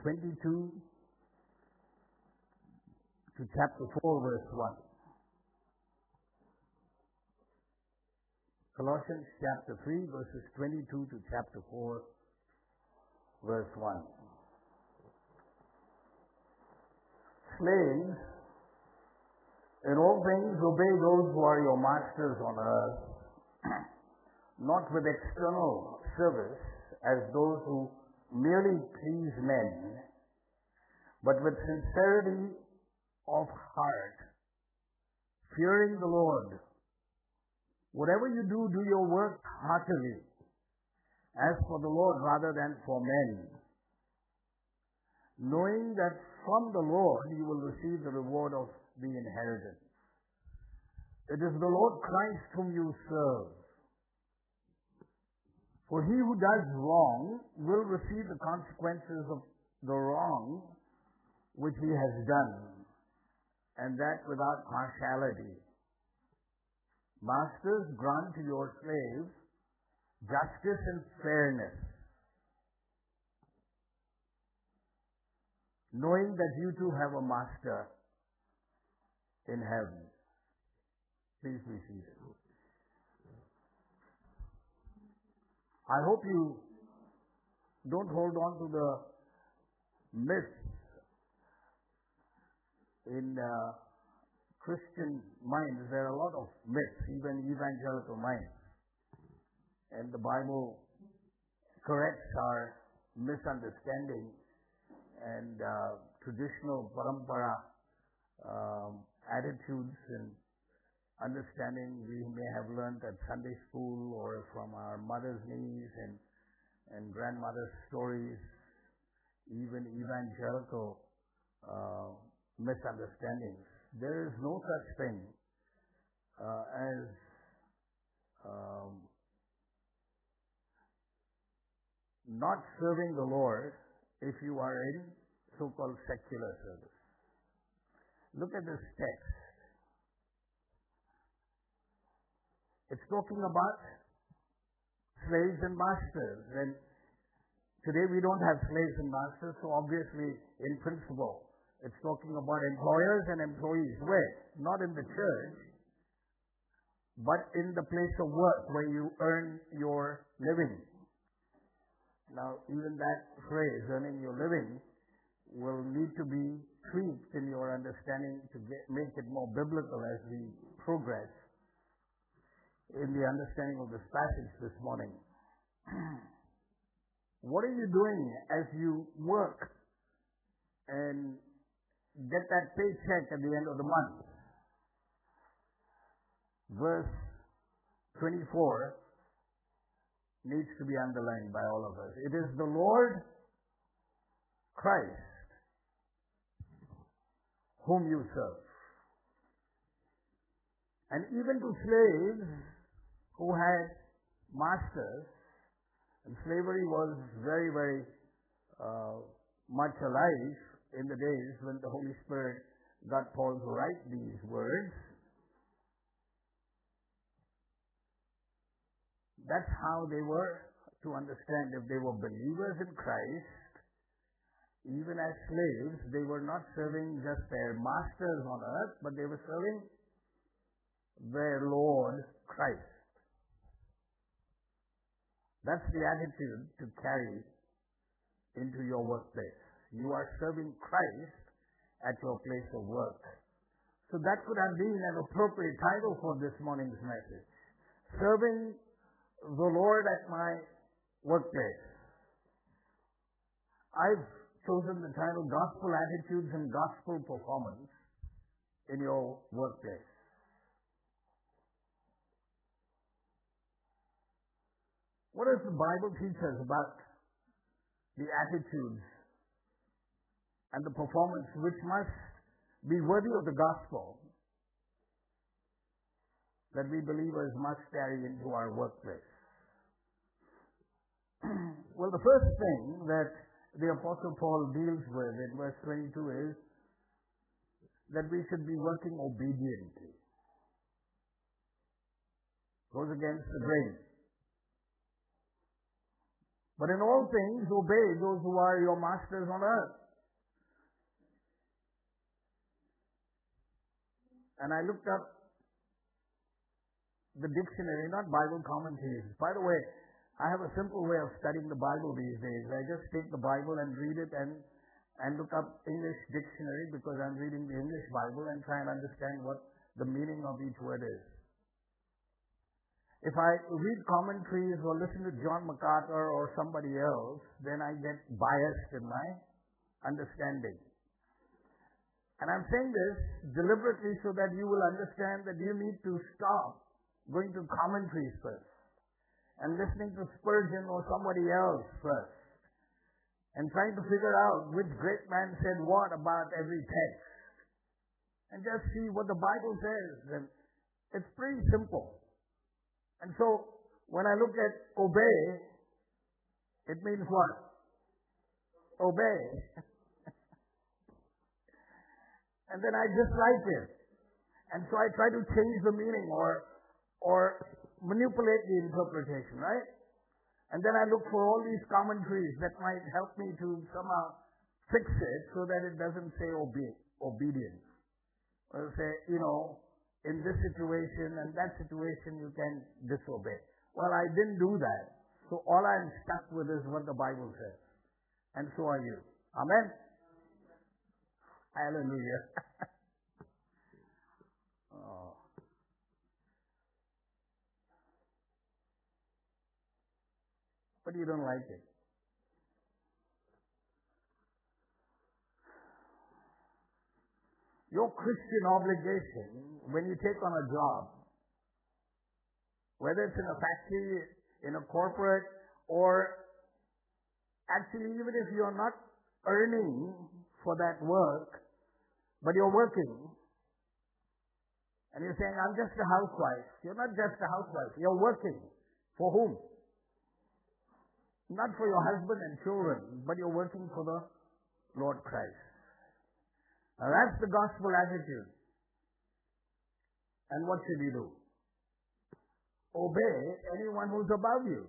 22 to chapter 4, verse 1. Colossians chapter 3, verses 22 to chapter 4, verse 1. Slaves, in all things obey those who are your masters on earth, not with external service as those who merely please men, but with sincerity of heart, fearing the Lord. Whatever you do, do your work heartily, as for the Lord rather than for men, knowing that from the Lord you will receive the reward of the inheritance. It is the Lord Christ whom you serve. For he who does wrong will receive the consequences of the wrong which he has done, and that without partiality. Masters, grant to your slaves justice and fairness, knowing that you too have a master in heaven. Please be seated. I hope you don't hold on to the myths in Christian minds. There are a lot of myths, even evangelical minds. And the Bible corrects our misunderstanding and traditional parampara attitudes and understanding we may have learned at Sunday school or from our mother's knees and grandmother's stories, even evangelical misunderstandings. There is no such thing as not serving the Lord if you are in so-called secular service. Look at this text. It's talking about slaves and masters. And today we don't have slaves and masters, so obviously, in principle, it's talking about employers and employees. Where? Not in the church, but in the place of work where you earn your living. Now, even that phrase, earning your living, will need to be tweaked in your understanding to make it more biblical as we progress in the understanding of this passage this morning. What are you doing as you work and get that paycheck at the end of the month? Verse 24 needs to be underlined by all of us. It is the Lord Christ whom you serve. And even to slaves who had masters, and slavery was very, very much alive in the days when the Holy Spirit got Paul to write these words. That's how they were to understand. If they were believers in Christ, even as slaves, they were not serving just their masters on earth, but they were serving their Lord Christ. That's the attitude to carry into your workplace. You are serving Christ at your place of work. So that could have been an appropriate title for this morning's message. Serving the Lord at my workplace. I've chosen the title Gospel Attitudes and Gospel Performance in your workplace. What does the Bible teach us about the attitudes and the performance which must be worthy of the gospel that we believers must carry into our workplace? Well, the first thing that the Apostle Paul deals with in verse 22 is that we should be working obediently. Goes against the grain. But in all things, obey those who are your masters on earth. And I looked up the dictionary, not Bible commentaries. By the way, I have a simple way of studying the Bible these days. I just take the Bible and read it and look up English dictionary because I'm reading the English Bible and try and understand what the meaning of each word is. If I read commentaries or listen to John MacArthur or somebody else, then I get biased in my understanding. And I'm saying this deliberately so that you will understand that you need to stop going to commentaries first and listening to Spurgeon or somebody else first and trying to figure out which great man said what about every text and just see what the Bible says. And it's pretty simple. And so when I look at obey, it means what? Obey. And then I dislike it. And so I try to change the meaning or manipulate the interpretation, right? And then I look for all these commentaries that might help me to somehow fix it so that it doesn't say obedience. Or say, in this situation and that situation you can disobey. Well, I didn't do that. So all I'm stuck with is what the Bible says. And so are you. Amen? Hallelujah. Oh. But you don't like it. Your Christian obligation when you take on a job, whether it's in a factory, in a corporate, or actually even if you're not earning for that work, but you're working, and you're saying, I'm just a housewife. You're not just a housewife. You're working. For whom? Not for your husband and children, but you're working for the Lord Christ. Now that's the gospel attitude. And what should you do? Obey anyone who's above you.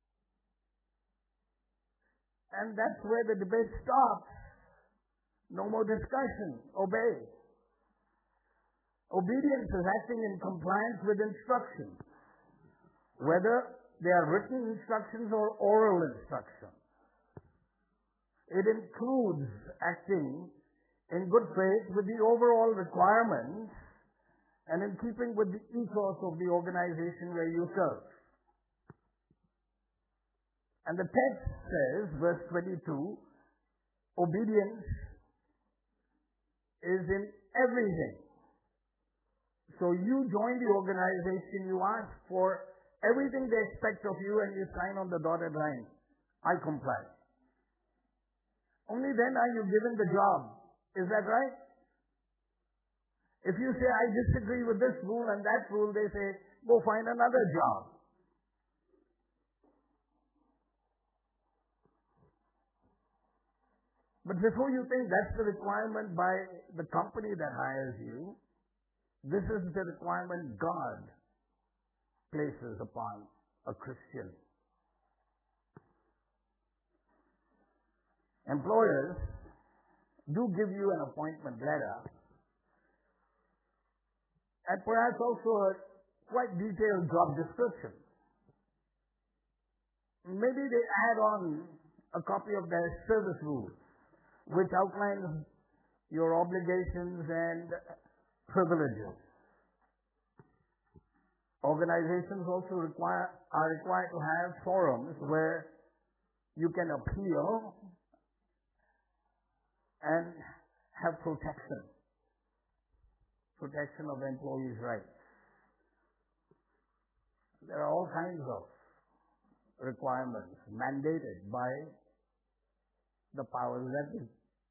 And that's where the debate stops. No more discussion. Obey. Obedience is acting in compliance with instructions, whether they are written instructions or oral instructions. It includes acting in good faith with the overall requirements and in keeping with the ethos of the organization where you serve. And the text says, verse 22, obedience is in everything. So you join the organization, you ask for everything they expect of you, and you sign on the dotted line. I comply. Only then are you given the job. Is that right? If you say, I disagree with this rule and that rule, they say, go find another job. But before you think that's the requirement by the company that hires you, this is the requirement God places upon a Christian. Employers do give you an appointment letter and perhaps also a quite detailed job description. Maybe they add on a copy of their service rules, which outlines your obligations and privileges. Organizations also are required to have forums where you can appeal and have protection of employees' rights. There are all kinds of requirements mandated by the powers that be.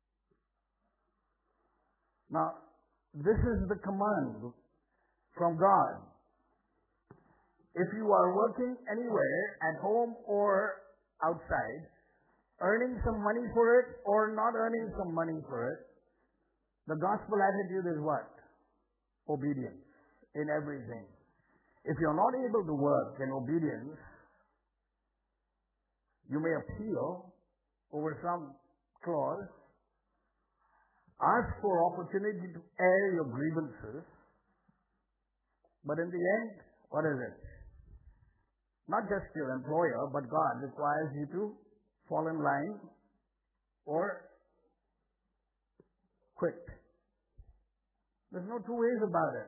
Now, this is the command from God. If you are working anywhere, at home or outside, earning some money for it or not earning some money for it, the gospel attitude is what? Obedience in everything. If you're not able to work in obedience, You may appeal over some clause, ask for opportunity to air your grievances, but in the end, what is it? Not just your employer, but God requires you to fall in line or quit. There's no two ways about it.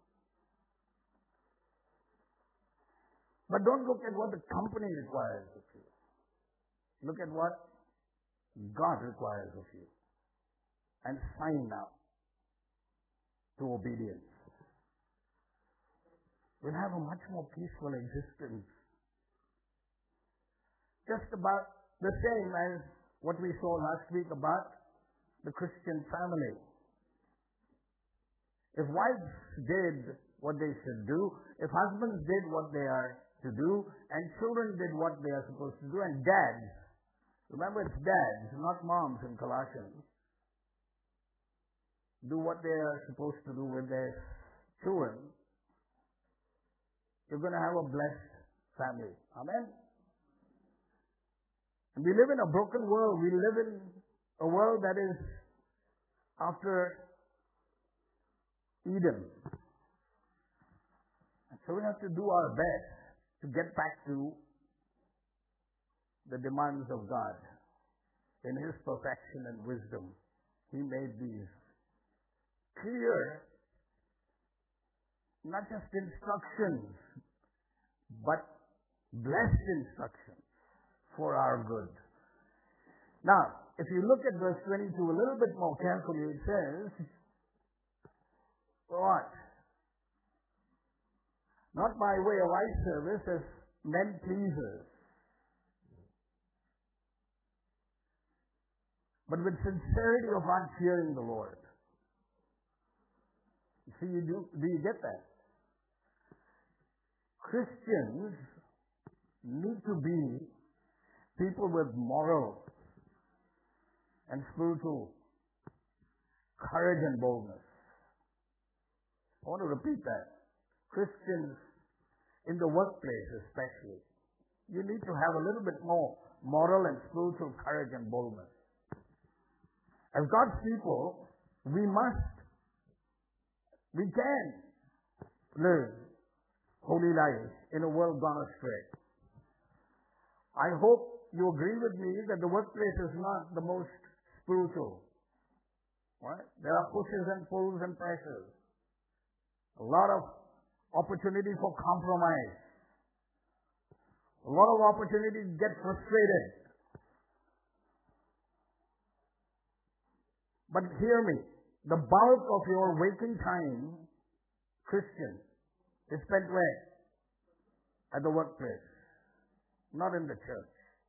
But don't look at what the company requires of you. Look at what God requires of you. And sign now to obedience. We'll have a much more peaceful existence. Just about the same as what we saw last week about the Christian family. If wives did what they should do, if husbands did what they are to do, and children did what they are supposed to do, and dads, remember it's dads, not moms in Colossians, do what they are supposed to do with their children, you're going to have a blessed family. Amen? And we live in a broken world. We live in a world that is after Eden. And so we have to do our best to get back to the demands of God. In His perfection and wisdom, He made these clear, not just instructions, but blessed instructions for our good. Now, if you look at verse 22 a little bit more carefully, it says, what? Not by way of eye service as men pleasers, but with sincerity of heart fearing the Lord. See, do you get that? Christians need to be people with moral and spiritual courage and boldness. I want to repeat that. Christians in the workplace especially, you need to have a little bit more moral and spiritual courage and boldness. As God's people, we can live holy lives in a world gone astray. I hope you agree with me that the workplace is not the most spiritual. Right? There are pushes and pulls and pressures. A lot of opportunity for compromise. A lot of opportunity to get frustrated. But hear me, the bulk of your waking time, Christian, is spent where? At the workplace, not in the church.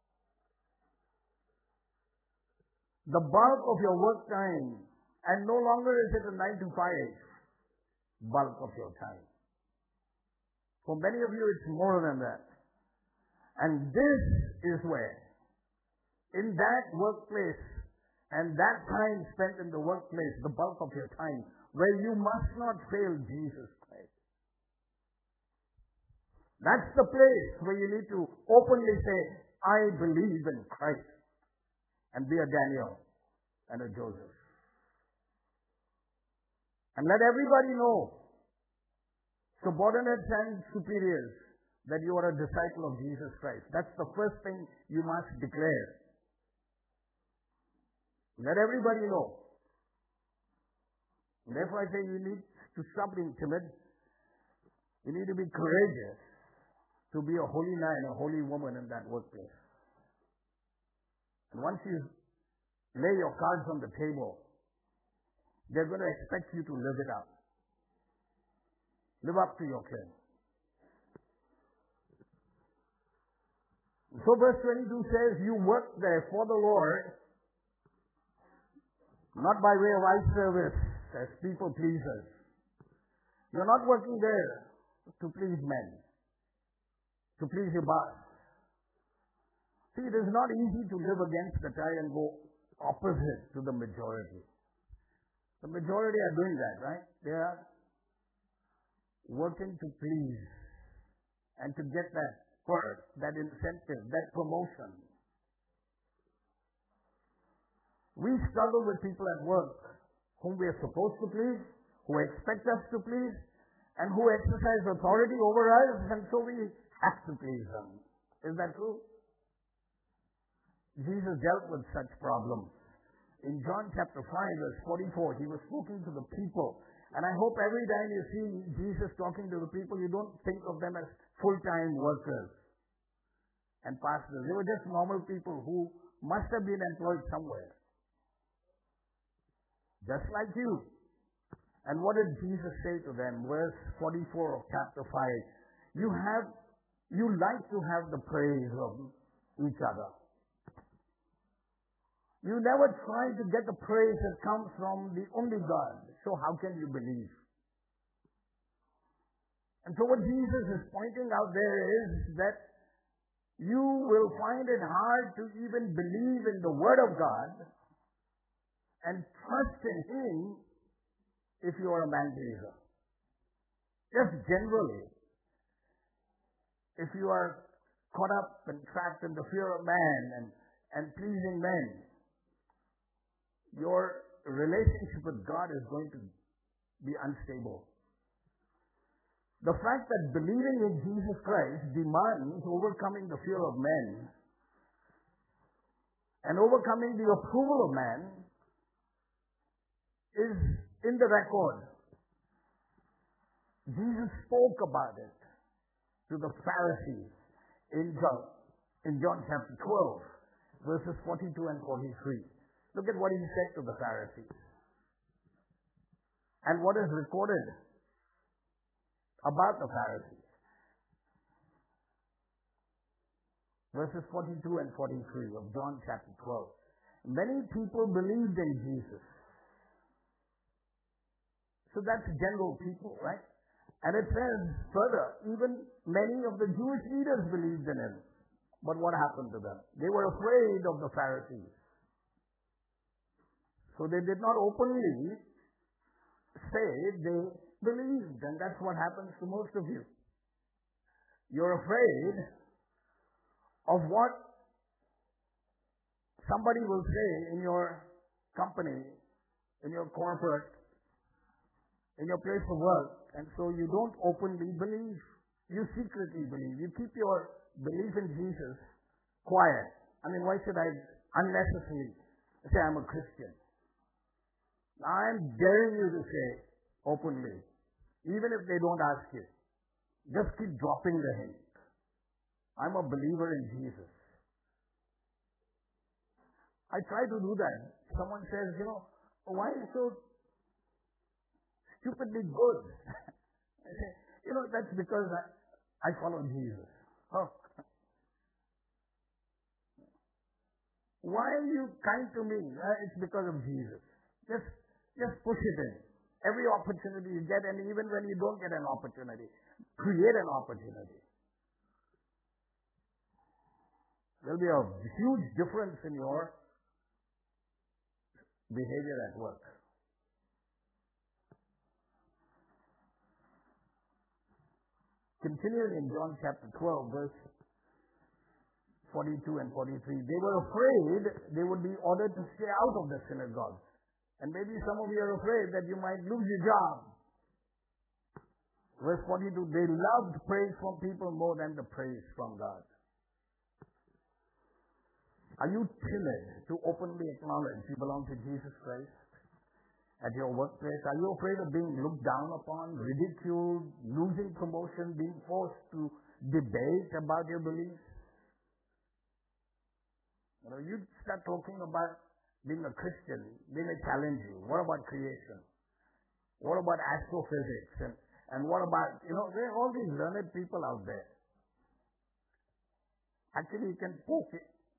The bulk of your work time, and no longer is it a 9 to 5 bulk of your time. For many of you, it's more than that. And this is where, in that workplace, and that time spent in the workplace, the bulk of your time, where you must not fail Jesus Christ. That's the place where you need to openly say, I believe in Christ, and be a Daniel and a Joseph. And let everybody know, subordinates and superiors, that you are a disciple of Jesus Christ. That's the first thing you must declare. Let everybody know. And therefore I say you need to stop being timid. You need to be courageous to be a holy man, a holy woman in that workplace. And once you lay your cards on the table, they're going to expect you to live it up. Live up to your claim. So verse 22 says, you work there for the Lord, not by way of eye service as people pleasers. You're not working there to please men, to please your boss. See, it is not easy to live against the tide and go opposite to the majority. The majority are doing that, right? They are working to please and to get that perk, that incentive, that promotion. We struggle with people at work whom we are supposed to please, who expect us to please, and who exercise authority over us, and so we have to please them. Is that true? Jesus dealt with such problems. In John chapter 5, verse 44, he was speaking to the people. And I hope every time you see Jesus talking to the people, you don't think of them as full-time workers and pastors. They were just normal people who must have been employed somewhere. Just like you. And what did Jesus say to them? Verse 44 of chapter 5. You like to have the praise of each other. You never try to get the praise that comes from the only God. So how can you believe? And so what Jesus is pointing out there is that you will find it hard to even believe in the Word of God and trust in Him if you are a man pleaser. Just generally. If you are caught up and trapped in the fear of man and pleasing men, your relationship with God is going to be unstable. The fact that believing in Jesus Christ demands overcoming the fear of men and overcoming the approval of man is in the record. Jesus spoke about it to the Pharisees in John chapter 12, verses 42 and 43. Look at what he said to the Pharisees. And what is recorded about the Pharisees. Verses 42 and 43 of John chapter 12. Many people believed in Jesus. So that's general people, right? And it says further, even many of the Jewish leaders believed in him. But what happened to them? They were afraid of the Pharisees. So they did not openly say they believed. And that's what happens to most of you. You're afraid of what somebody will say in your company, in your corporate, in your place of work. And so you don't openly believe. You secretly believe. You keep your belief in Jesus quiet. I mean, why should I unnecessarily say I'm a Christian? I'm daring you to say openly, even if they don't ask you, just keep dropping the hint. I'm a believer in Jesus. I try to do that. Someone says, why are you so stupidly good? I say, that's because I follow Jesus. Oh. Why are you kind to me? It's because of Jesus. Just push it in. Every opportunity you get, and even when you don't get an opportunity, create an opportunity. There'll be a huge difference in your behavior at work. Continuing in John chapter 12, verse 42 and 43, they were afraid they would be ordered to stay out of the synagogue. And maybe some of you are afraid that you might lose your job. Verse 42, they loved praise from people more than the praise from God. Are you timid to openly acknowledge you belong to Jesus Christ at your workplace? Are you afraid of being looked down upon, ridiculed, losing promotion, being forced to debate about your beliefs? You start talking about being a Christian, they may challenge you. What about creation? What about astrophysics? And what about, there are all these learned people out there. Actually, you can poke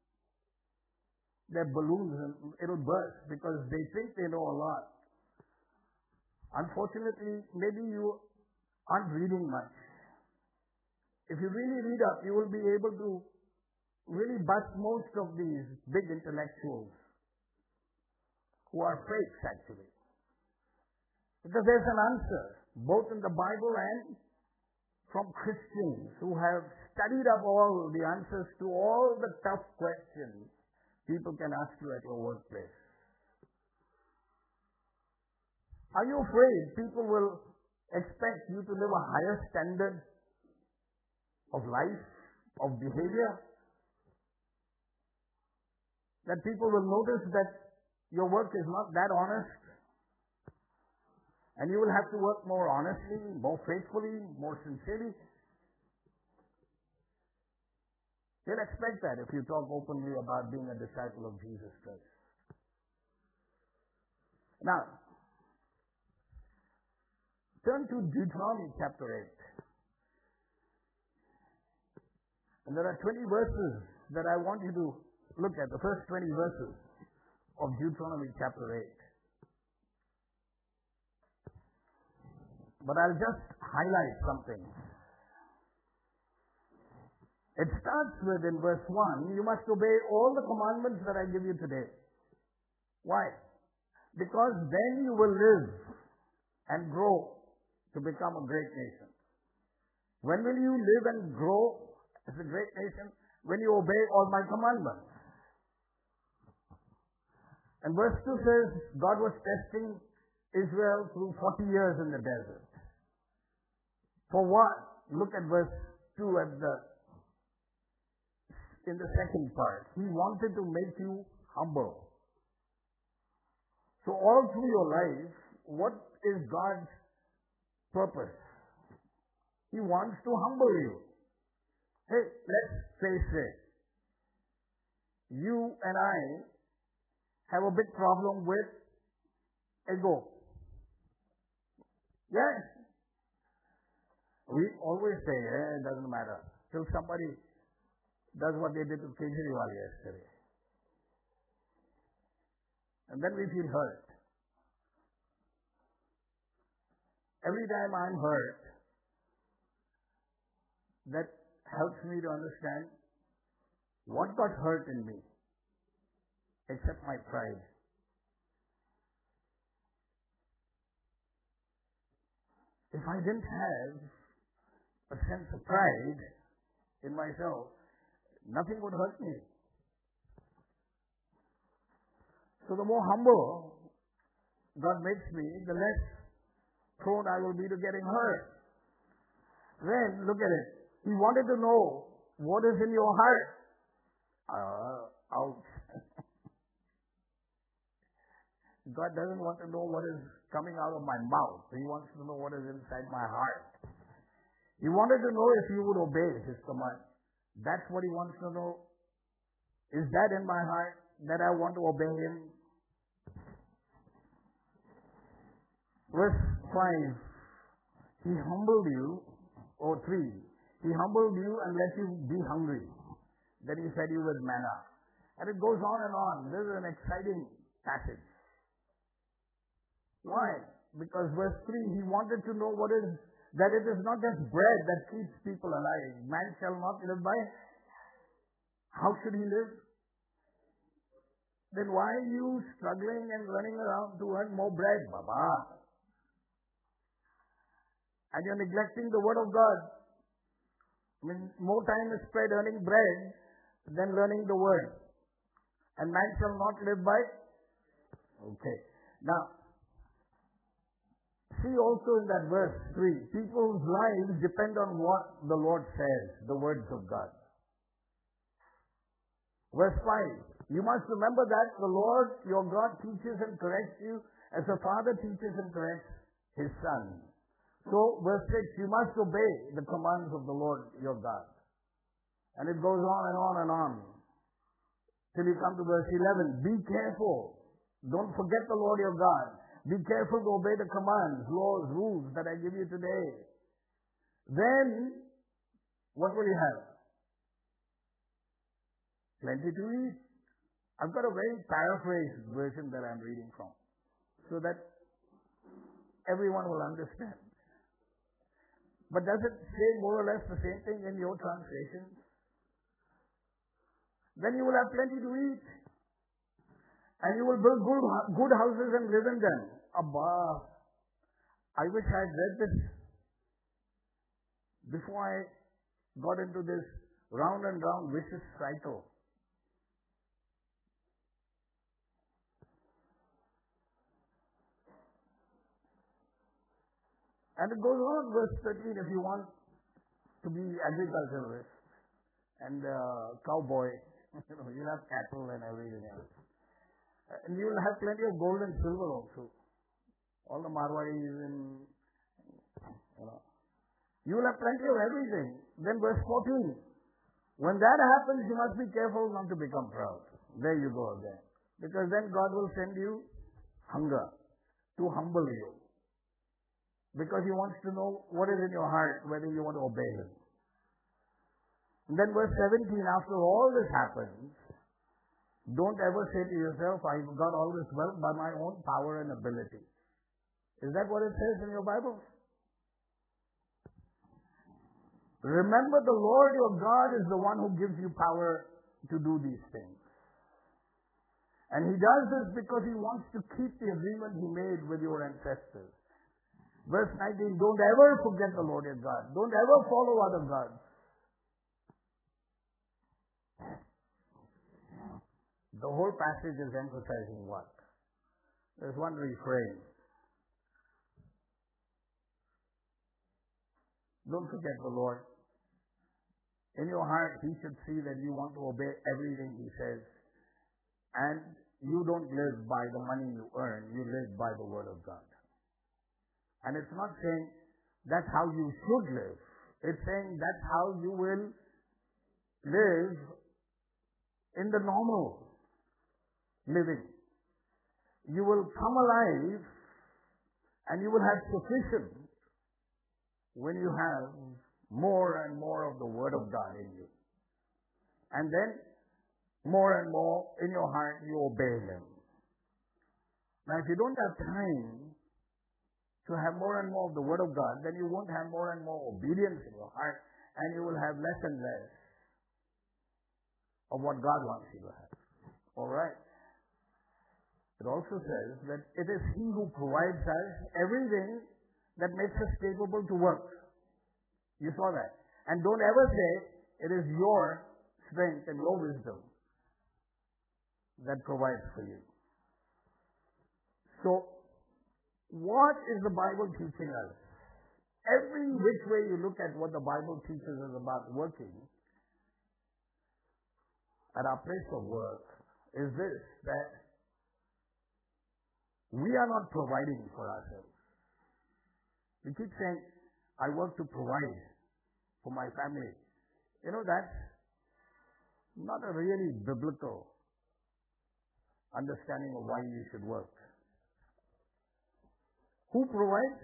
their balloons and it'll burst because they think they know a lot. Unfortunately, maybe you aren't reading much. If you really read up, you will be able to really bust most of these big intellectuals who are fakes, actually. Because there's an answer, both in the Bible and from Christians who have studied up all the answers to all the tough questions people can ask you at your workplace. Are you afraid people will expect you to live a higher standard of life, of behavior? That people will notice that your work is not that honest, and you will have to work more honestly, more faithfully, more sincerely. They'll expect that if you talk openly about being a disciple of Jesus Christ. Now, turn to Deuteronomy chapter 8. And there are 20 verses that I want you to look at, the first 20 verses of Deuteronomy chapter 8. But I'll just highlight something. It starts with, in verse 1, you must obey all the commandments that I give you today. Why? Because then you will live and grow to become a great nation. When will you live and grow as a great nation? When you obey all my commandments. And verse 2 says, God was testing Israel through 40 years in the desert. For what? Look at verse 2 in the second part. He wanted to make you humble. So all through your life, what is God's purpose? He wants to humble you. Hey, let's face it. You and I have a big problem with ego. Yes. We always say, it doesn't matter. Till somebody does what they did to Kejriwal yesterday. And then we feel hurt. Every time I'm hurt, that helps me to understand what got hurt in me, except my pride. If I didn't have a sense of pride in myself, nothing would hurt me. So the more humble God makes me, the less prone I will be to getting hurt. Then, look at it. He wanted to know what is in your heart. Ouch. God doesn't want to know what is coming out of my mouth. He wants to know what is inside my heart. He wanted to know if you would obey His command. That's what He wants to know. Is that in my heart that I want to obey Him? Verse 5. He humbled you, or 3. He humbled you and let you be hungry. Then He fed you with manna. And it goes on and on. This is an exciting passage. Why? Because verse 3, He wanted to know that it is not just bread that keeps people alive. Man shall not live by. How should he live? Then why are you struggling and running around to earn more bread, Baba? And you're neglecting the Word of God. I mean, more time is spent earning bread than learning the Word. And man shall not live by. Okay. Now, see also in that verse 3, people's lives depend on what the Lord says, the words of God. Verse 5, you must remember that the Lord your God teaches and corrects you as a father teaches and corrects his son. So, verse 6, you must obey the commands of the Lord your God. And it goes on and on and on. Till you come to verse 11, be careful. Don't forget the Lord your God. Be careful to obey the commands, laws, rules that I give you today. Then, what will you have? Plenty to eat. I've got a very paraphrased version that I'm reading from, so that everyone will understand. But does it say more or less the same thing in your translation? Then you will have plenty to eat. And you will build good houses and live in them. Abba, I wish I had read this before I got into this round and round vicious cycle. And it goes on, verse 13, if you want to be agriculturalist and cowboy, you'll have cattle and everything else. And you'll have plenty of gold and silver also. All the Marwadis and, you'll have plenty of everything. Then verse 14, when that happens, you must be careful not to become proud. There you go again. Because then God will send you hunger to humble you. Because He wants to know what is in your heart, whether you want to obey Him. And then verse 17, after all this happens, don't ever say to yourself, I've got all this wealth by my own power and ability. Is that what it says in your Bible? Remember, the Lord your God is the one who gives you power to do these things. And He does this because He wants to keep the agreement He made with your ancestors. Verse 19, don't ever forget the Lord your God. Don't ever follow other gods. The whole passage is emphasizing what? There's one refrain. Don't forget the Lord. In your heart, He should see that you want to obey everything He says. And you don't live by the money you earn. You live by the Word of God. And it's not saying that's how you should live. It's saying that's how you will live in the normal living. You will come alive and you will have sufficient when you have more and more of the Word of God in you. And then more and more in your heart you obey Him. Now if you don't have time to have more and more of the Word of God, then you won't have more and more obedience in your heart, and you will have less and less of what God wants you to have. Alright? It also says that it is He who provides us everything that makes us capable to work. You saw that. And don't ever say it is your strength and your wisdom that provides for you. So, what is the Bible teaching us? Every which way you look at what the Bible teaches us about working at our place of work is this, that we are not providing for ourselves. We keep saying, I work to provide for my family. That's not a really biblical understanding of why you should work. Who provides?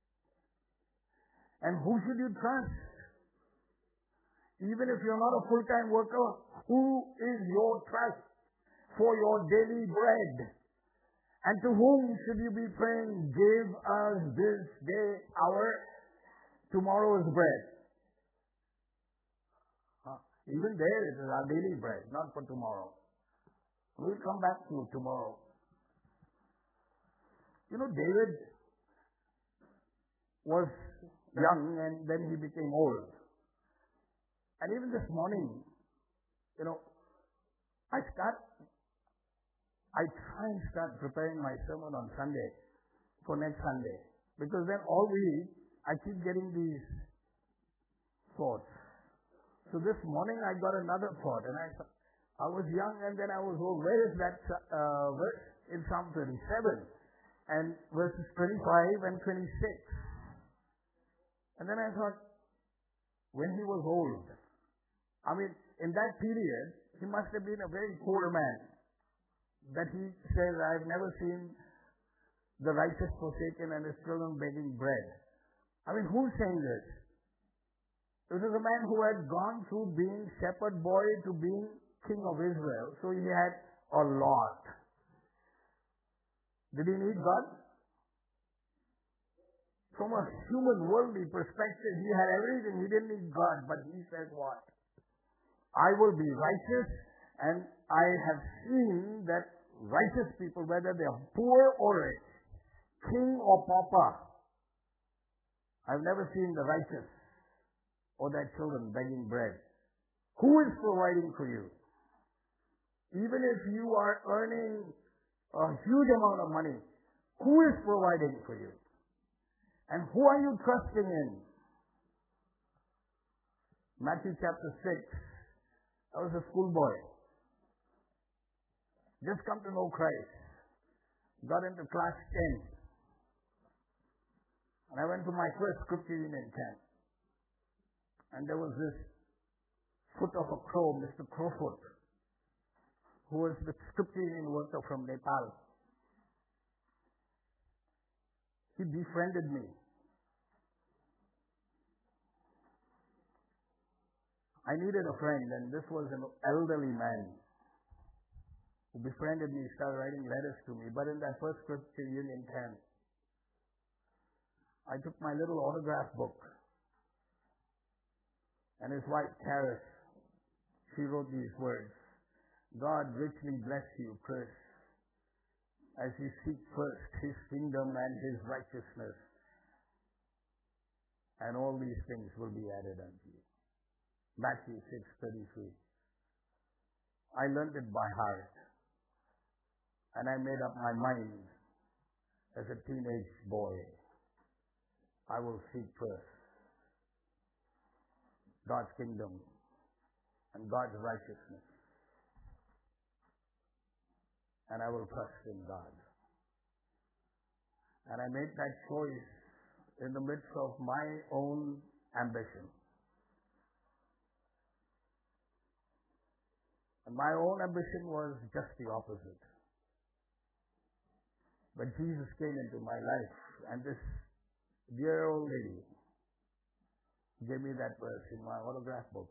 And who should you trust? Even if you're not a full-time worker, who is your trust for your daily bread? And to whom should you be praying, give us this day our tomorrow's bread? Even there it is our daily bread, not for tomorrow. We'll come back to tomorrow. David was young and then he became old. And even this morning, I try and start preparing my sermon on Sunday for next Sunday. Because then all week, I keep getting these thoughts. So this morning I got another thought, and I was young and then I was old. Where is that verse? In Psalm 37 and verses 25 and 26. And then I thought, when he was old, in that period, he must have been a very poor man. That he says, I've never seen the righteous forsaken and his children begging bread. Who's saying this? This is a man who had gone through being shepherd boy to being king of Israel. So he had a lot. Did he need God? From a human worldly perspective, he had everything. He didn't need God. But he said what? I will be righteous, and I have seen that righteous people, whether they are poor or rich, king or pauper, I've never seen the righteous or their children begging bread. Who is providing for you? Even if you are earning a huge amount of money, who is providing for you? And who are you trusting in? Matthew chapter 6. I was a schoolboy. Just come to know Christ. Got into class 10. And I went to my first scripture union camp. And there was this foot of a crow, Mr. Crowfoot, who was the scripture union worker from Nepal. He befriended me. I needed a friend, and this was an elderly man who befriended me, started writing letters to me. But in that first scripture union camp, I took my little autograph book, and his wife, Karis, she wrote these words: God richly bless you, Chris, as you seek first His kingdom and His righteousness, and all these things will be added unto you. Matthew 6:33. I learned it by heart, and I made up my mind as a teenage boy. I will seek first God's kingdom and God's righteousness, and I will trust in God. And I made that choice in the midst of my own ambition. And my own ambition was just the opposite. But Jesus came into my life, and this dear old lady gave me that verse in my autograph book.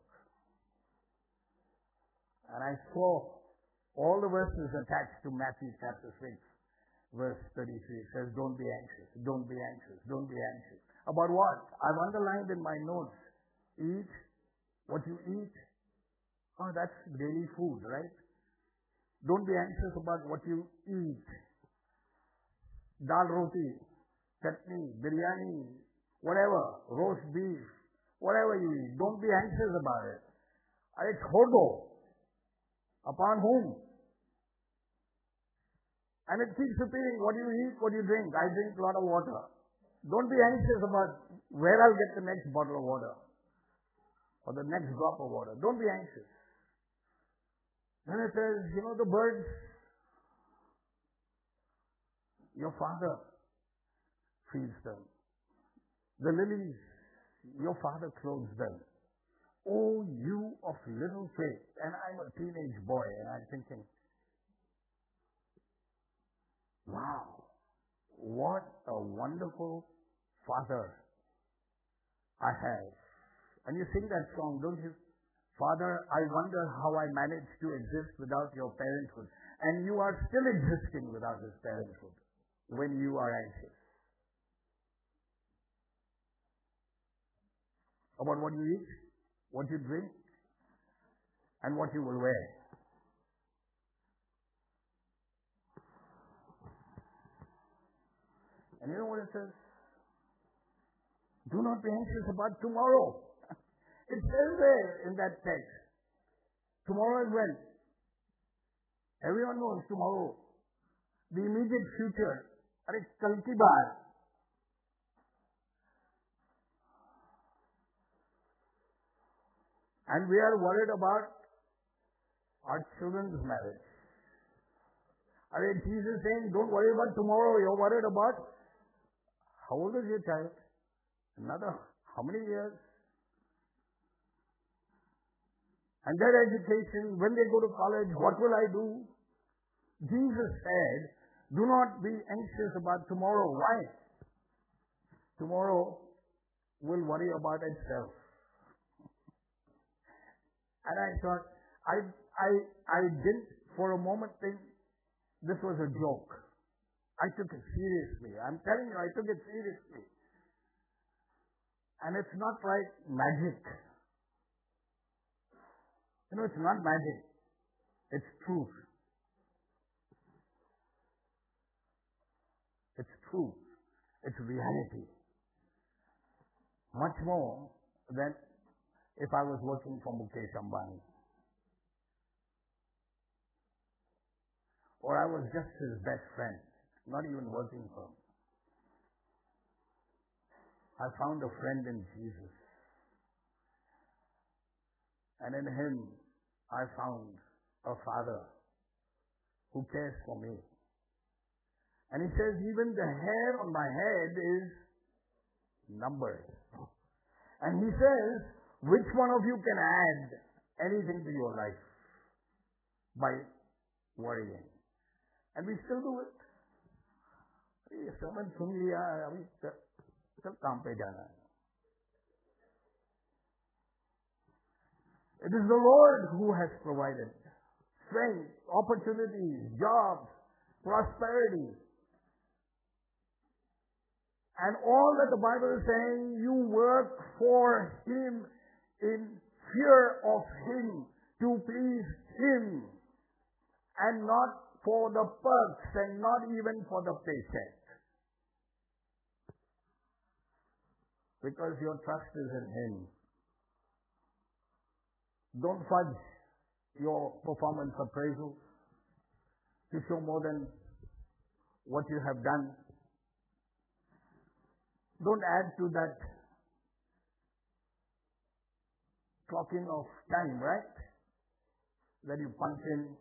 And I saw all the verses attached to Matthew chapter 6, verse 33. It says, don't be anxious, don't be anxious, don't be anxious. About what? I've underlined in my notes. Eat what you eat. Oh, that's daily food, right? Don't be anxious about what you eat. Dal roti, chutney, biryani, whatever, roast beef, whatever you eat. Don't be anxious about it. It's hodo. Upon whom? And it keeps repeating, what you eat, what you drink. I drink a lot of water. Don't be anxious about where I'll get the next bottle of water or the next drop of water. Don't be anxious. Then it says, the birds, your Father feeds them. The lilies, your Father clothes them. Oh, you of little faith. And I'm a teenage boy, and I'm thinking, wow, what a wonderful Father I have. And you sing that song, don't you? Father, I wonder how I managed to exist without your parenthood. And you are still existing without His parenthood when you are anxious about what you eat, what you drink, and what you will wear. And you know what it says? Do not be anxious about tomorrow. It says there in that text. Tomorrow is when? Everyone knows tomorrow. The immediate future. It's kal ki baat. And we are worried about our children's marriage. Jesus is saying, don't worry about tomorrow. You're worried about, how old is your child? Another, how many years? And their education, when they go to college, what will I do? Jesus said, do not be anxious about tomorrow. Why? Tomorrow will worry about itself. And I thought, I didn't for a moment think this was a joke. I took it seriously. I'm telling you, I took it seriously. And it's not like magic. It's not magic. It's truth. It's truth. It's reality. Much more than if I was working for Mukesh Ambani. Or I was just his best friend, not even working for him. I found a friend in Jesus. And in Him, I found a Father who cares for me. And He says, even the hair on my head is numbered. And He says, which one of you can add anything to your life by worrying? And we still do it. ये समझ सुन लिया अभी चल काम पे जाना है. It is the Lord who has provided strength, opportunities, jobs, prosperity. And all that the Bible is saying, you work for Him in fear of Him, to please Him, and not for the perks and not even for the paycheck. Because your trust is in Him. Don't fudge your performance appraisal to show more than what you have done. Don't add to that clocking of time, right? That you punch in.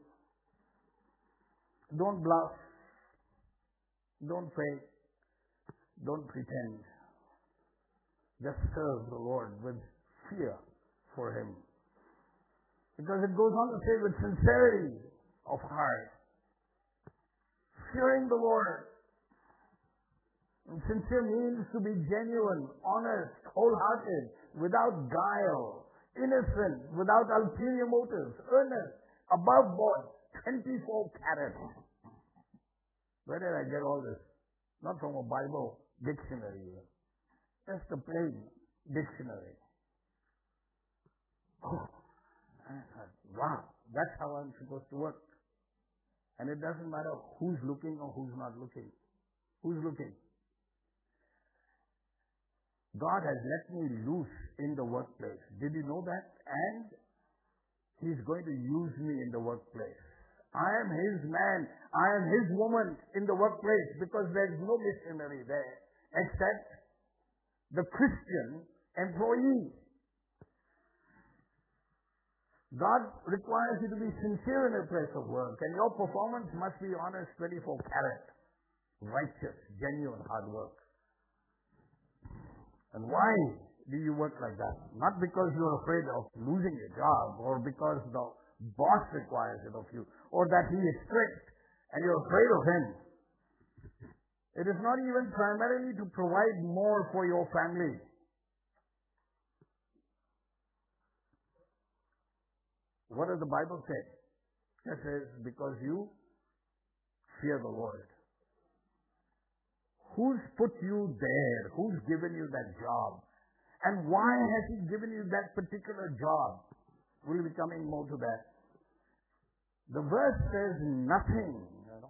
Don't bluff. Don't fake. Don't pretend. Just serve the Lord with fear for Him. Because it goes on to say with sincerity of heart. Fearing the Lord. And sincere means to be genuine, honest, wholehearted, without guile, innocent, without ulterior motives, earnest, above board, 24 karat. Where did I get all this? Not from a Bible dictionary. Just a plain dictionary. Oh, I thought, wow, that's how I'm supposed to work. And it doesn't matter who's looking or who's not looking. Who's looking? God has let me loose in the workplace. Did you know that? And He's going to use me in the workplace. I am His man. I am His woman in the workplace, because there's no missionary there except the Christian employee. God requires you to be sincere in a place of work, and your performance must be honest, 24 karat, righteous, genuine hard work. And why do you work like that? Not because you're afraid of losing your job, or because the boss requires it of you, or that he is strict and you're afraid of him. It is not even primarily to provide more for your family. What does the Bible say? It says, because you fear the Lord. Who's put you there? Who's given you that job? And why has He given you that particular job? We'll be coming more to that. The verse says nothing,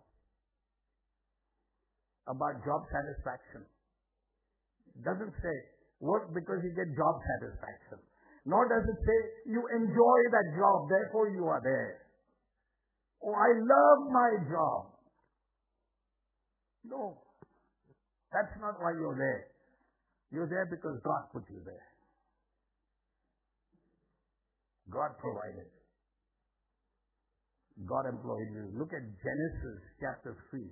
about job satisfaction. It doesn't say work because you get job satisfaction. Nor does it say you enjoy that job, therefore you are there. Oh, I love my job. No. That's not why you're there. You're there because God put you there. God provided. God employed you. Look at Genesis chapter 3.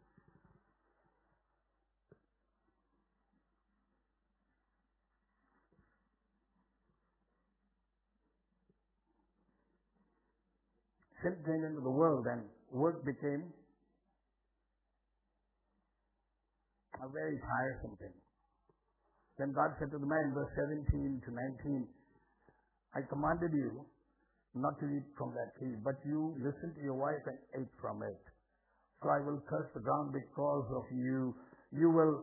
Sin came into the world and work became a very tiresome thing. Then God said to the man, verse 17 to 19, I commanded you not to eat from that tree, but you listened to your wife and ate from it. So I will curse the ground because of you. You will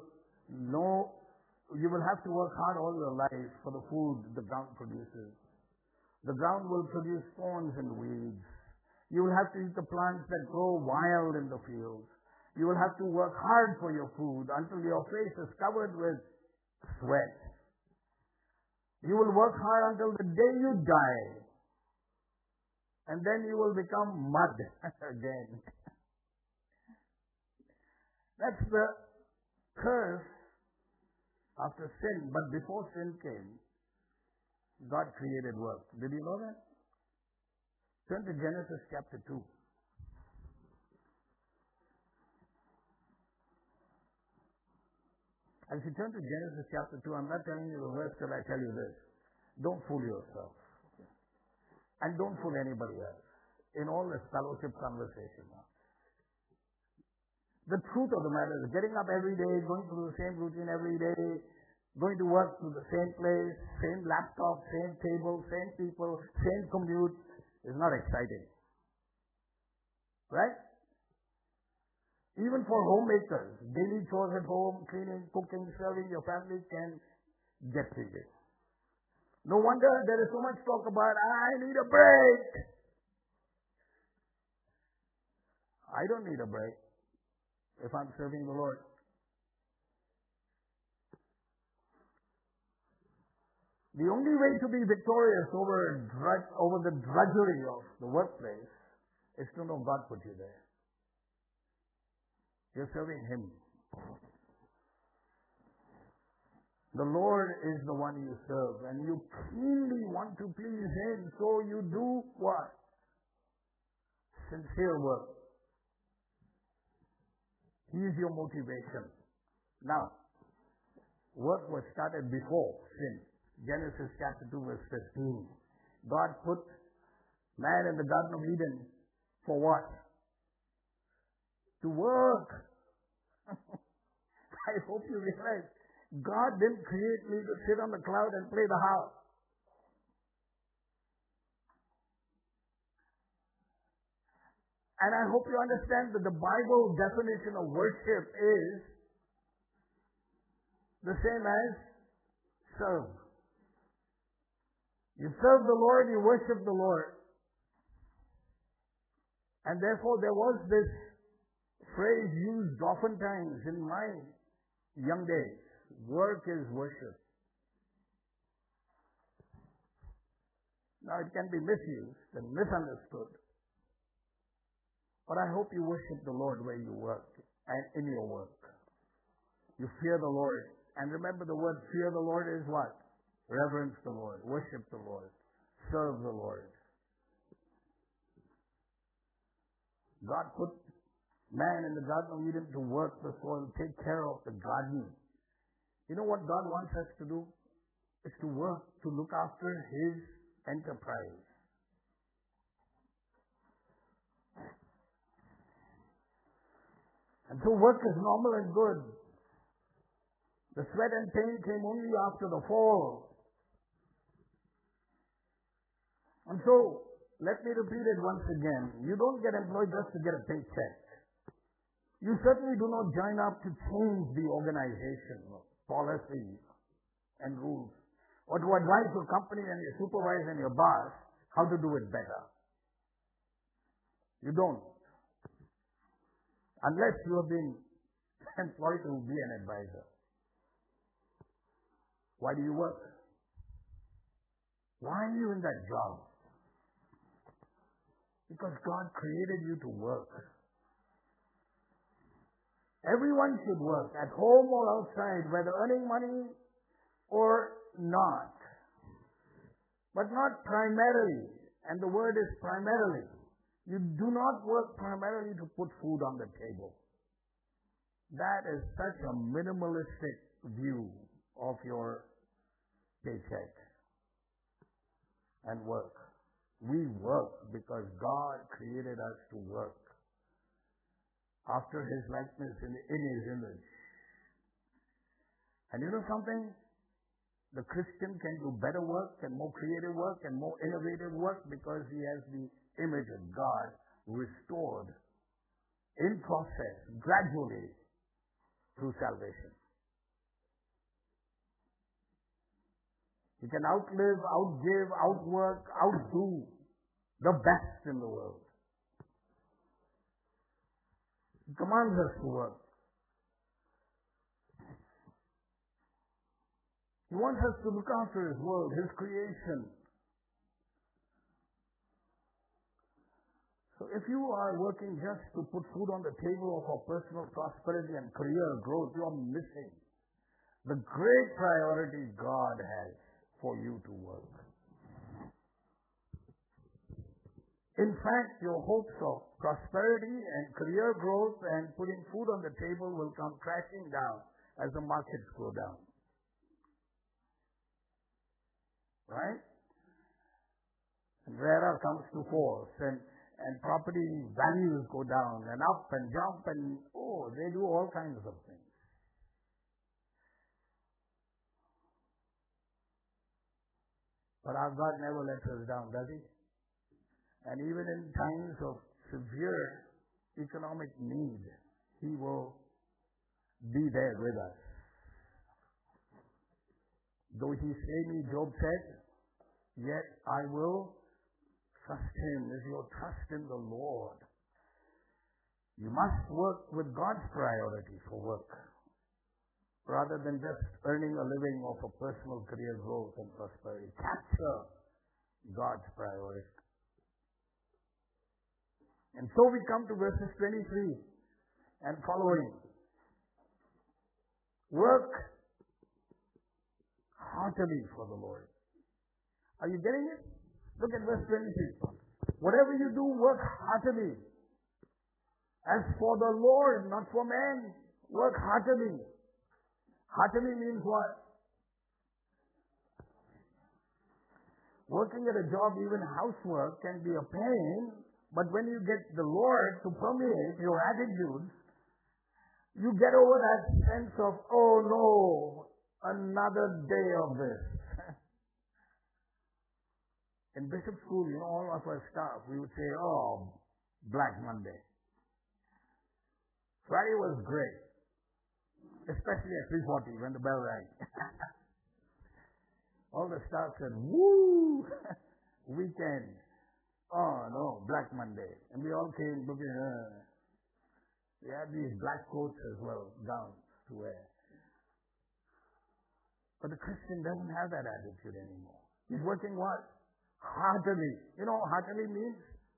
have to work hard all your life for the food the ground produces. The ground will produce thorns and weeds. You will have to eat the plants that grow wild in the fields. You will have to work hard for your food until your face is covered with sweat. You will work hard until the day you die. And then you will become mud again. That's the curse after sin. But before sin came, God created work. Did you know that? Turn to Genesis chapter 2. As you turn to Genesis chapter 2, I'm not telling you the verse till I tell you this. Don't fool yourself. And don't fool anybody else in all this fellowship conversation. The truth of the matter is getting up every day, going through the same routine every day, going to work through the same place, same laptop, same table, same people, same commute is not exciting. Right? Even for homemakers, daily chores at home, cleaning, cooking, serving your family can get to you. No wonder there is so much talk about, I need a break. I don't need a break if I'm serving the Lord. The only way to be victorious over the drudgery of the workplace is to know God put you there. You're serving Him. The Lord is the one you serve, and you keenly want to please Him, so you do what? Sincere work. He is your motivation. Now, work was started before sin. Genesis chapter 2 verse 15. God put man in the Garden of Eden for what? To work. I hope you realize God didn't create me to sit on the cloud and play the harp. And I hope you understand that the Bible definition of worship is the same as serve. You serve the Lord, you worship the Lord. And therefore there was this phrase used oftentimes in my young days. Work is worship. Now it can be misused and misunderstood. But I hope you worship the Lord where you work and in your work. You fear the Lord. And remember, the word fear the Lord is what? Reverence the Lord. Worship the Lord. Serve the Lord. God put man in the Garden of Eden to work the soil, take care of the garden. You know what God wants us to do? Is to work, to look after His enterprise. And so work is normal and good. The sweat and pain came only after the fall. And so, let me repeat it once again. You don't get employed just to get a paycheck. You certainly do not join up to change the organization, policies, and rules, or to advise your company and your supervisor and your boss how to do it better. You don't. Unless you have been employed to be an advisor. Why do you work? Why are you in that job? Because God created you to work. Everyone should work, at home or outside, whether earning money or not. But not primarily. And the word is primarily. You do not work primarily to put food on the table. That is such a minimalistic view of your paycheck and work. We work because God created us to work after His likeness in His image. And you know something? The Christian can do better work and more creative work and more innovative work because he has the image of God restored in process, gradually, through salvation. He can outlive, outgive, outwork, outdo the best in the world. He commands us to work. He wants us to look after His world, His creation. So if you are working just to put food on the table for personal prosperity and career growth, you are missing the great priority God has for you to work. In fact, your hopes of prosperity and career growth and putting food on the table will come crashing down as the markets go down. Right? And rare comes to force, and property values go down and up and jump, and they do all kinds of things. But our God never lets us down, does He? And even in times of severe economic need, He will be there with us. Though He slay me, Job said, yet I will trust Him. Is your trust in the Lord? You must work with God's priority for work, rather than just earning a living off of personal career growth and prosperity. Capture God's priority. And so we come to verses 23 and following. Work heartily for the Lord. Are you getting it? Look at verse 23. Whatever you do, work heartily. As for the Lord, not for men. Work heartily. Heartily means what? Working at a job, even housework, can be a pain, but when you get the Lord to permeate your attitudes, you get over that sense of, oh no, another day of this. In Bishop School, all of our staff, we would say, oh, Black Monday. Friday was great, especially at 3:40 when the bell rang. All the staff said, woo, weekend. Oh no, Black Monday. And we all came looking, we had these black coats as well, gowns to wear. But the Christian doesn't have that attitude anymore. He's working what? Heartily. You know what heartily means?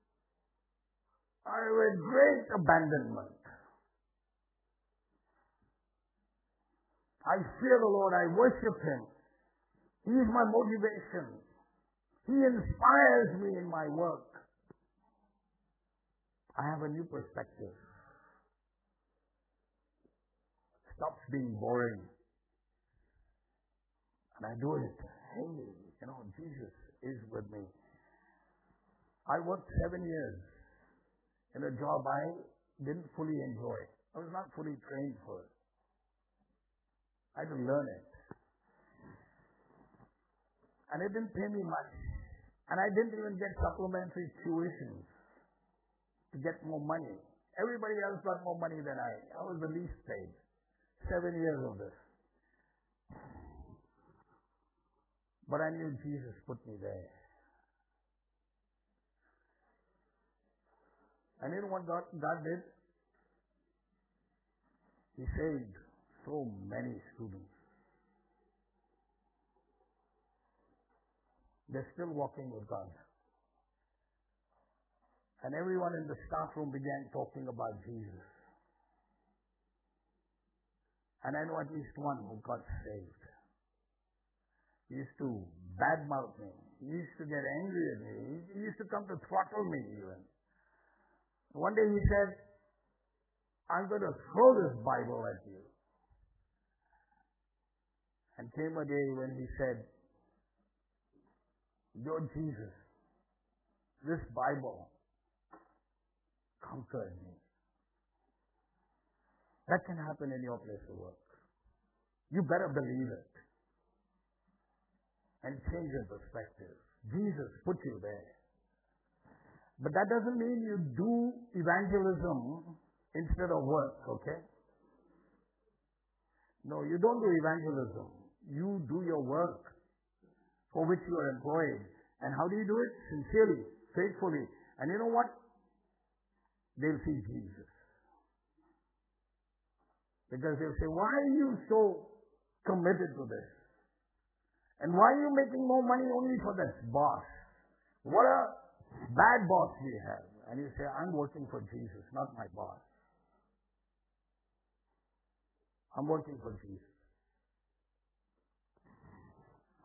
With great abandonment. I fear the Lord, I worship Him. He is my motivation. He inspires me in my work. I have a new perspective. Stops being boring. And I do it. Hey, Jesus is with me. I worked 7 years in a job I didn't fully enjoy. I was not fully trained for it. I had to learn it. And it didn't pay me much. And I didn't even get supplementary tuitions to get more money. Everybody else got more money than I. I was the least paid. 7 years of this. But I knew Jesus put me there. And you know what God did? He saved so many students. They're still walking with God. And everyone in the staff room began talking about Jesus. And I know at least one who got saved. He used to badmouth me. He used to get angry at me. He used to come to throttle me even. One day he said, I'm going to throw this Bible at you. And came a day when he said, Lord Jesus, this Bible conquered me. That can happen in your place of work. You better believe it. And change your perspective. Jesus put you there. But that doesn't mean you do evangelism instead of work, okay? No, you don't do evangelism. You do your work for which you are employed. And how do you do it? Sincerely, faithfully. And you know what? They'll see Jesus. Because they'll say, why are you so committed to this? And why are you making more money only for this boss? What a bad boss we have. And you say, I'm working for Jesus, not my boss. I'm working for Jesus.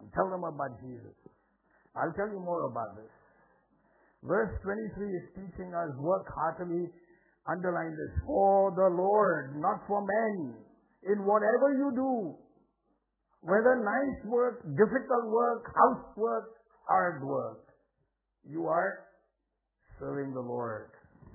Tell them about Jesus. I'll tell you more about this. Verse 23 is teaching us, work heartily, underline this, for the Lord, not for men, in whatever you do, whether nice work, difficult work, housework, hard work, you are serving the Lord.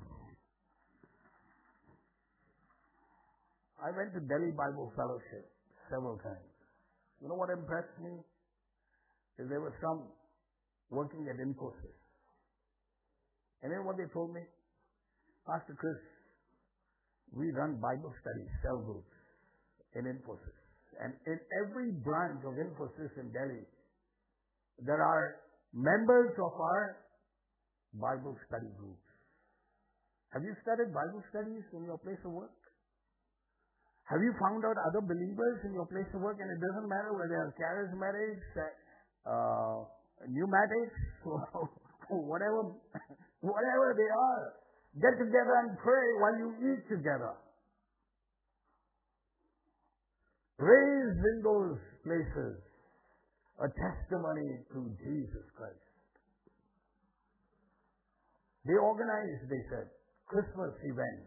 I went to Delhi Bible Fellowship several times. You know what impressed me? Is there were some working at Infosys. And you know what they told me? Pastor Chris, we run Bible studies, cell groups in Infosys. And in every branch of Infosys in Delhi, there are members of our Bible study groups. Have you studied Bible studies in your place of work? Have you found out other believers in your place of work? And it doesn't matter whether they are charismatics, pneumatics, whatever they are. Get together and pray while you eat together. Raise in those places a testimony to Jesus Christ. They organized, they said, Christmas events.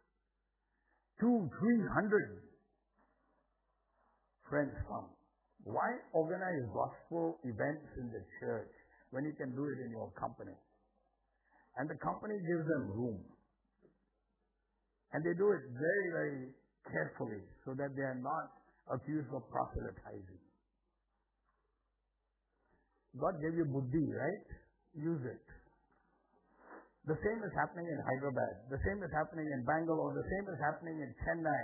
200-300 friends come. Why organize gospel events in the church when you can do it in your company? And the company gives them room. And they do it very, very carefully so that they are not accused of proselytizing. God gave you buddhi, right? Use it. The same is happening in Hyderabad. The same is happening in Bangalore. The same is happening in Chennai.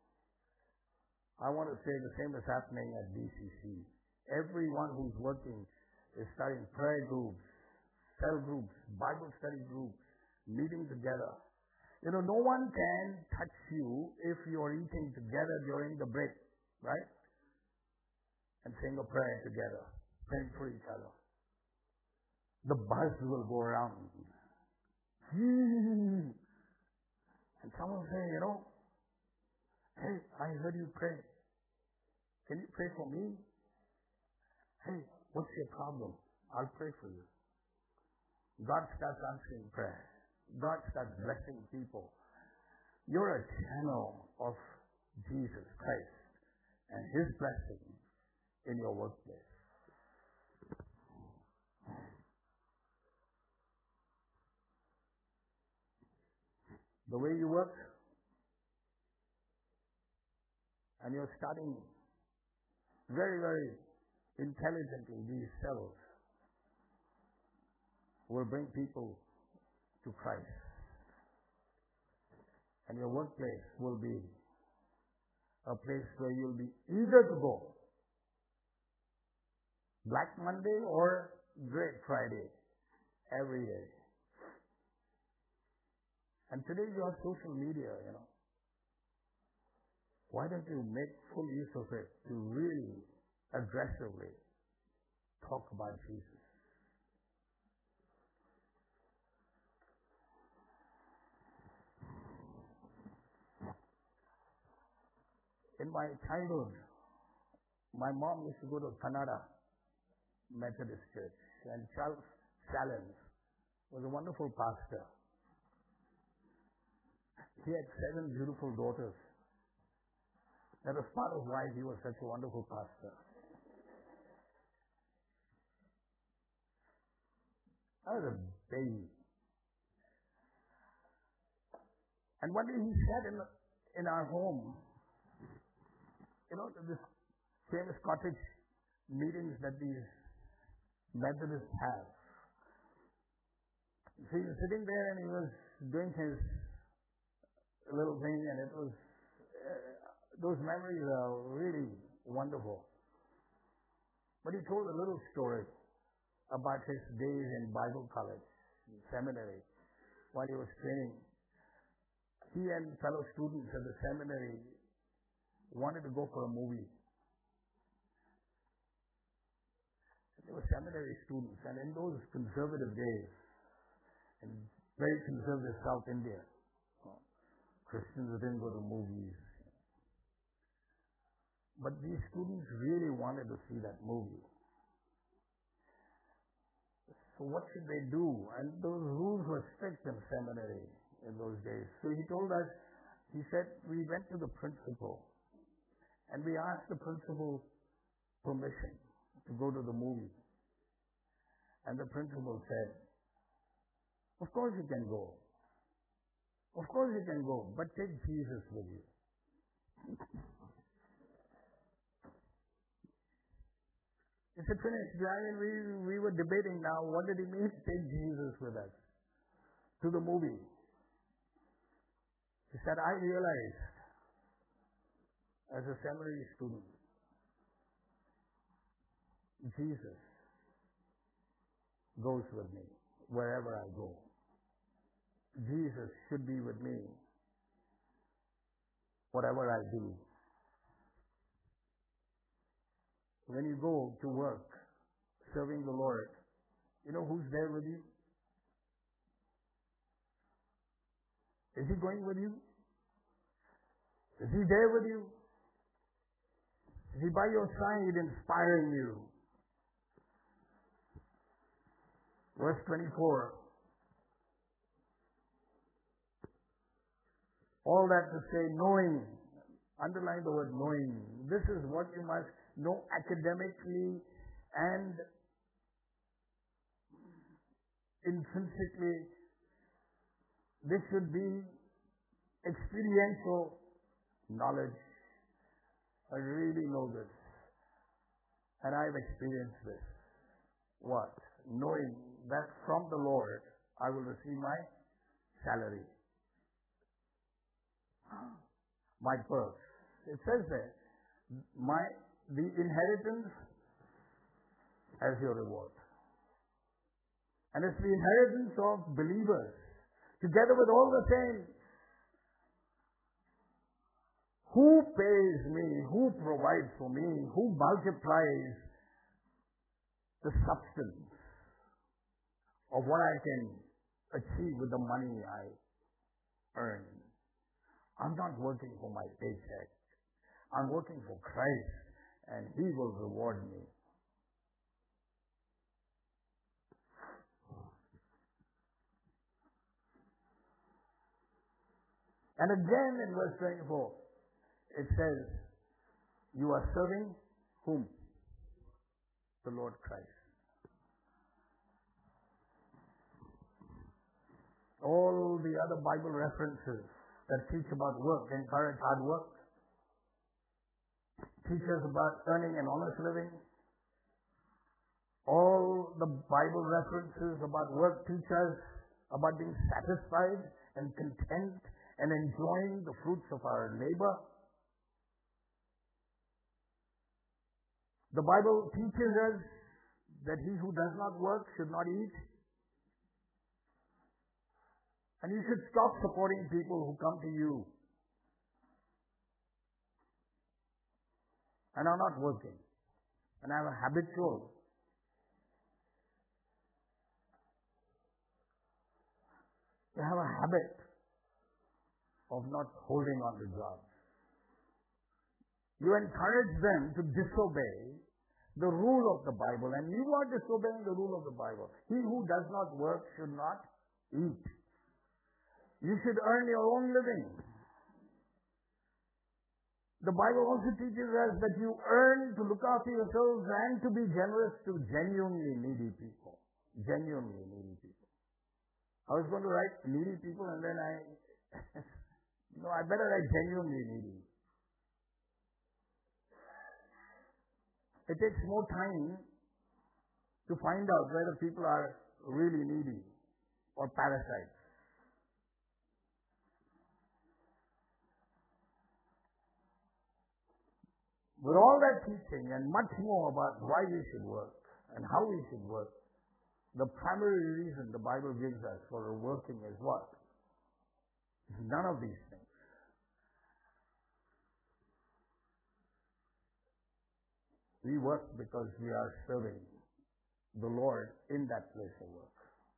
I want to say the same is happening at DCC. Everyone who's working is starting prayer groups, cell groups, Bible study groups, meeting together. You know, no one can touch you if you're eating together during the break, right? And saying a prayer together, praying for each other. The buzz will go around. And someone will say, you know, hey, I heard you pray. Can you pray for me? Hey, what's your problem? I'll pray for you. God starts answering prayer. God starts blessing people. You're a channel of Jesus Christ and His blessing in your workplace. The way you work, and you're starting very, very intelligently, these cells will bring people to Christ. And your workplace will be a place where you'll be eager to go. Black Monday or Great Friday, every day. And today you have social media, you know. Why don't you make full use of it to really aggressively talk about Jesus? In my childhood, my mom used to go to Kannada Methodist Church, and Charles Salins was a wonderful pastor. He had 7 beautiful daughters. That was part of why he was such a wonderful pastor. I was a baby. And one day he sat in our home, you know, this famous cottage meetings that these Methodists have. So he was sitting there and he was doing his little thing, and it was, those memories are really wonderful. But he told a little story about his days in Bible college, seminary, while he was training. He and fellow students at the seminary wanted to go for a movie. They were seminary students, and in those conservative days, in very conservative South India, Christians didn't go to movies. But these students really wanted to see that movie. So what should they do? And those rules were strict in seminary in those days. So he told us, he said, we went to the principal and we asked the principal permission to go to the movie. And the principal said, of course you can go. Of course you can go, but take Jesus with you. He said, finished. I mean, we were debating now, what did he mean, take Jesus with us to the movie? He said, I realized as a seminary student, Jesus goes with me wherever I go. Jesus should be with me whatever I do. When you go to work, serving the Lord, you know who's there with you? Is he going with you? Is he there with you? Is he by your side inspiring you? Verse 24. All that to say, knowing. Underline the word knowing. This is what you must know academically and intrinsically. This should be experiential knowledge. I really know this. And I've experienced this. What? Knowing that from the Lord I will receive my salary. My birth. It says there, the inheritance as your reward. And it's the inheritance of believers, together with all the saints. Who pays me? Who provides for me? Who multiplies the substance of what I can achieve with the money I earn? I'm not working for my paycheck. I'm working for Christ, and He will reward me. And again in verse 24, it says, you are serving whom? The Lord Christ. All the other Bible references that teach about work, encourage hard work, teach us about earning an honest living. All the Bible references about work teach us about being satisfied and content and enjoying the fruits of our labor. The Bible teaches us that he who does not work should not eat. And you should stop supporting people who come to you and are not working and have a habitual they have a habit of not holding on to jobs. You encourage them to disobey the rule of the Bible, and you are disobeying the rule of the Bible. He who does not work should not eat. You should earn your own living. The Bible also teaches us that you earn to look after yourselves and to be generous to genuinely needy people. Genuinely needy people. I was going to write needy people, and then I better write genuinely needy. It takes more time to find out whether people are really needy or parasites. With all that teaching and much more about why we should work and how we should work, the primary reason the Bible gives us for working is what? It's none of these things. We work because we are serving the Lord in that place of work.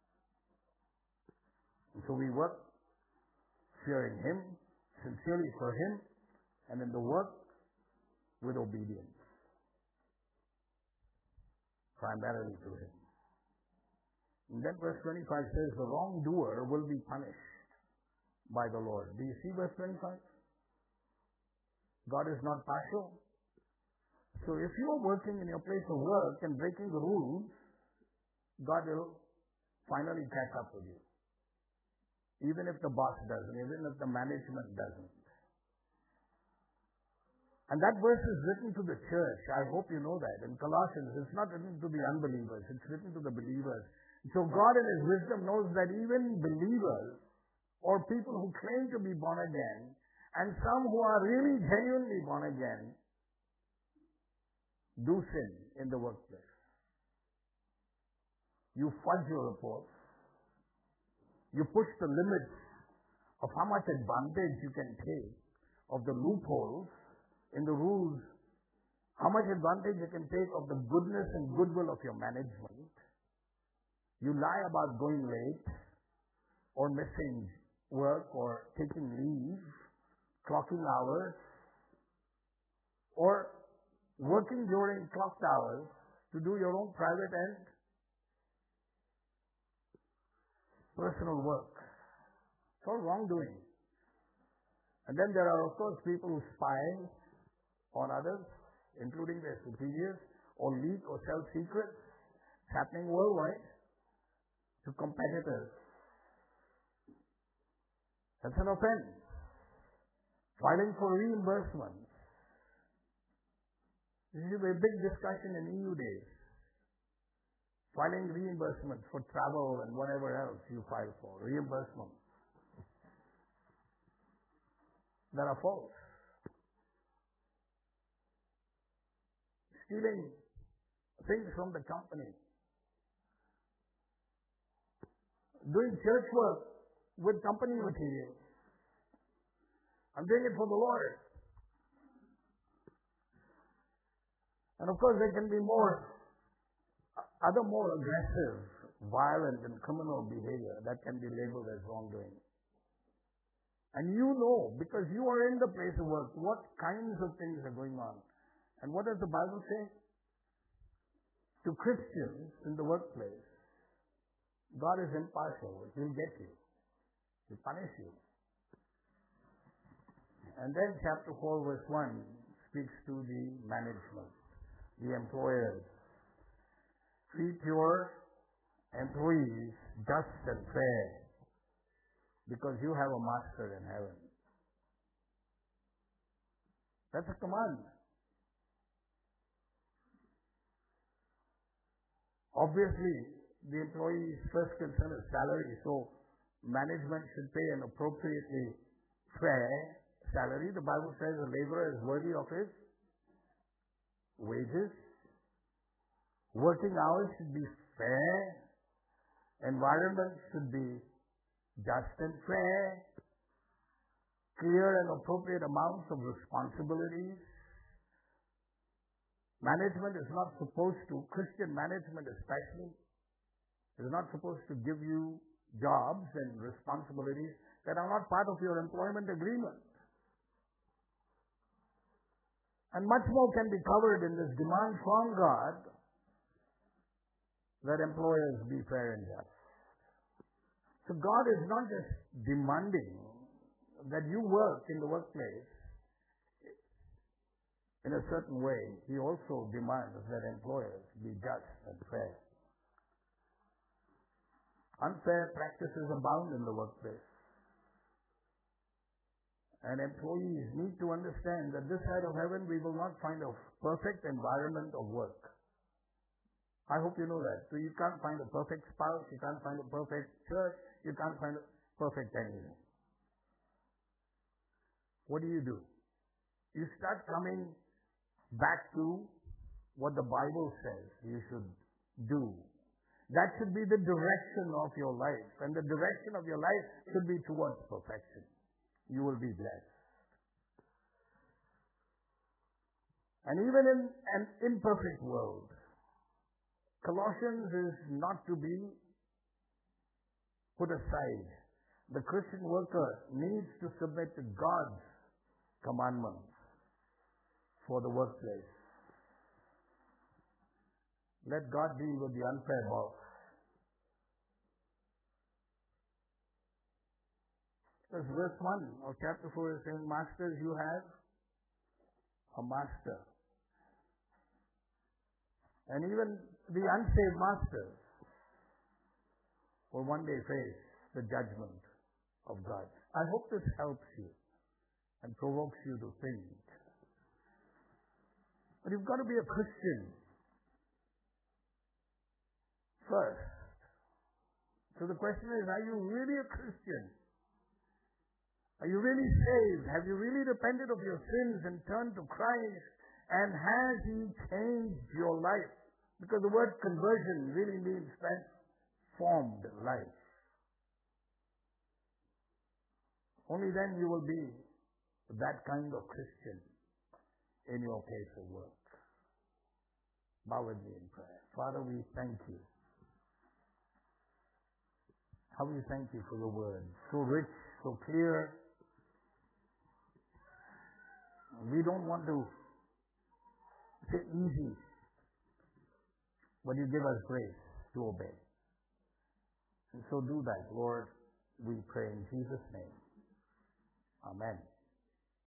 And so we work fearing Him, sincerely for Him, and in the work with obedience, primarily to Him. And then verse 25 says, the wrongdoer will be punished by the Lord. Do you see verse 25? God is not partial. So if you are working in your place of work and breaking the rules, God will finally catch up with you. Even if the boss doesn't, even if the management doesn't. And that verse is written to the church. I hope you know that. In Colossians, it's not written to the unbelievers. It's written to the believers. So God in His wisdom knows that even believers or people who claim to be born again and some who are really genuinely born again do sin in the workplace. You fudge your reports. You push the limits of how much advantage you can take of the loopholes in the rules, how much advantage you can take of the goodness and goodwill of your management. You lie about going late or missing work or taking leave, clocking hours, or working during clocked hours to do your own private and personal work. It's all wrongdoing. And then there are, of course, people who spy on others, including their superiors, or leak or sell secrets. It's happening worldwide to competitors. That's an offense. Filing for reimbursement. This is a big discussion in EU days. Filing reimbursements for travel and whatever else you file for. Reimbursement. That are false. Stealing things from the company. Doing church work with company materials. I'm doing it for the Lord. And of course there can be other more aggressive, violent and criminal behavior that can be labeled as wrongdoing. And you know, because you are in the place of work, what kinds of things are going on. And what does the Bible say? To Christians in the workplace, God is impartial. He'll get you. He'll punish you. And then chapter 4 verse 1 speaks to the management, the employers. Treat your employees just and fair because you have a master in heaven. That's a command. Obviously, the employee's first concern is salary, so management should pay an appropriately fair salary. The Bible says a laborer is worthy of his wages. Working hours should be fair. Environment should be just and fair. Clear and appropriate amounts of responsibilities. Management is not supposed to, Christian management especially, is not supposed to give you jobs and responsibilities that are not part of your employment agreement. And much more can be covered in this demand from God that employers be fair and just. So God is not just demanding that you work in the workplace in a certain way. He also demands that employers be just and fair. Unfair practices abound in the workplace. And employees need to understand that this side of heaven we will not find a perfect environment of work. I hope you know that. So you can't find a perfect spouse, you can't find a perfect church, you can't find a perfect anything. What do? You start coming back to what the Bible says you should do. That should be the direction of your life. And the direction of your life should be towards perfection. You will be blessed. And even in an imperfect world, Colossians is not to be put aside. The Christian worker needs to submit to God's commandments for the workplace. Let God deal with the unfair boss. Because verse 1 of chapter 4 is saying, Masters, you have a master. And even the unsaved masters will one day face the judgment of God. I hope this helps you and provokes you to think. But you've got to be a Christian first. So the question is, are you really a Christian? Are you really saved? Have you really repented of your sins and turned to Christ? And has He changed your life? Because the word conversion really means transformed life. Only then you will be that kind of Christian in your place of work. Bow with me in prayer. Father, we thank you. How we thank you for your word. So rich, so clear. We don't want to say easy, but you give us grace to obey. And so do that, Lord, we pray in Jesus' name. Amen.